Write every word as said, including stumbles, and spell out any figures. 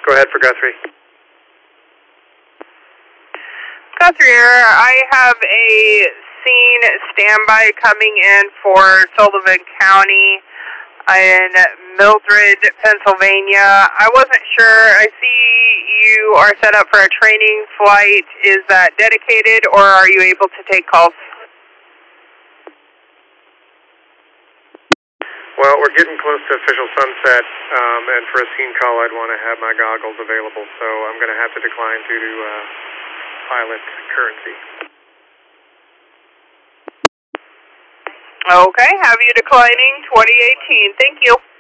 Go ahead for Guthrie. Guthrie, I have a scene standby coming in for Sullivan County in Mildred, Pennsylvania. I wasn't sure. I see you are set up for a training flight. Is that dedicated, or are you able to take calls? Well, we're getting close to official sunset, um, and for a scene call, I'd want to have my goggles available, so I'm going to have to decline due to uh, pilot currency. Okay, have you declining twenty eighteen. Thank you.